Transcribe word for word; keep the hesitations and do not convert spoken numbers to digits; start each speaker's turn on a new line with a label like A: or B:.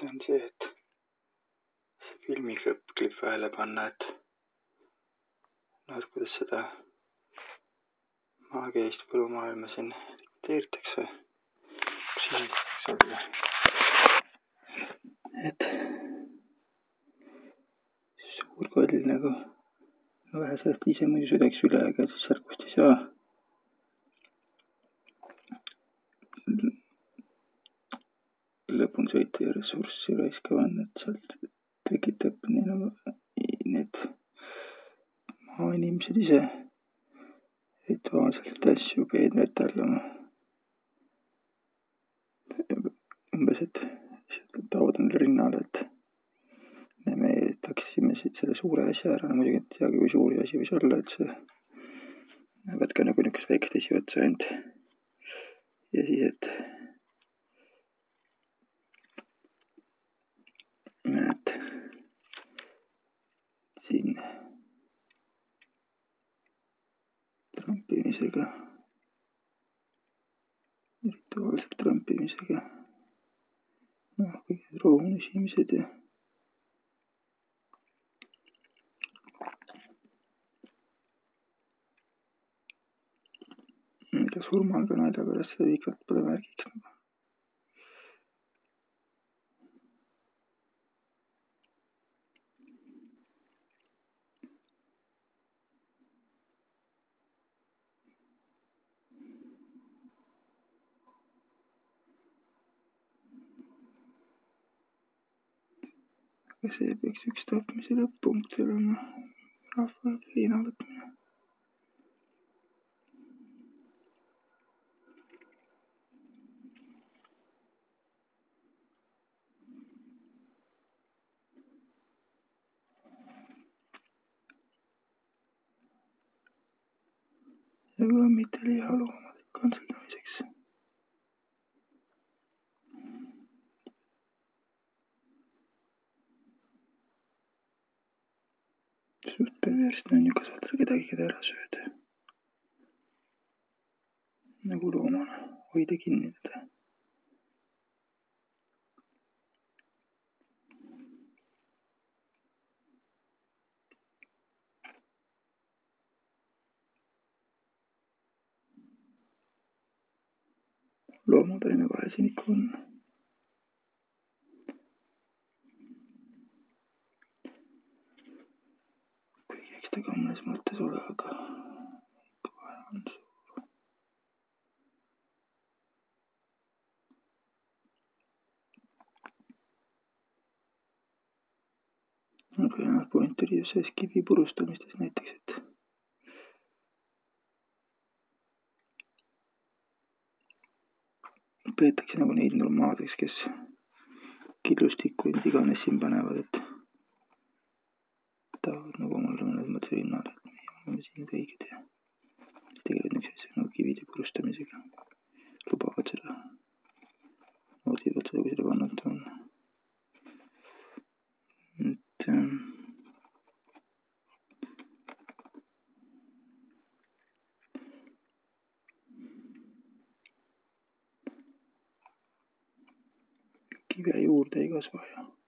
A: mõte on see, et see filmiklipp klipp vahele panna, et noh, et kuidas seda maakeelist põllumaailma siin teeritakse. Et suur koll nagu no vähe sellest ise muidu sõidaks üle, aga siis sarkust ei saa. Lõpun sõita ja ressurssi raiskavan, et sealt tekitab nii nagu need maainimesed ise rituaalselt asju peenmetallama. Umbes, et taod on rinnal, et me taksime siit selle suure asja ära, no muidugi et teagi, kui suuri asi võis olla, et see võtka nagu niukest väikest asja otsa ainult. Ja siis, et näed siin trampimisega, rituaalselt trampimisega, noh, kõik need rohunishimised ja mida surmal ka nalja pärast seda vikalt pole märgiks nagu. Aga see peaks üks tapmise lõpp-punkt olema, rahva veina võtmine. Ja ka mitte lihaloomade kantseldamiseks. Suht perversne on ju kasvatada kedagi, keda ära sööd. Nagu loomana, hoida kinni teda. Loomapeine vahel siin ikka on. Kuigi eks ta ka mõnes mõttes ole, aga ikka vahe on suur. Aga jah, point oli just selles kivi purustamistes näiteks, et peetakse nagu neid normaalseks, kes killustikku ja iganes siin panevad, et tahavad nagu mulle mõnes mõttes rinnale, et meie oleme siin õiged ja tegelikult üks asja nagu kivide purustamisega lubavad seda, naudivad seda, kui seda kannata on. Et kive juurde ei kasva ja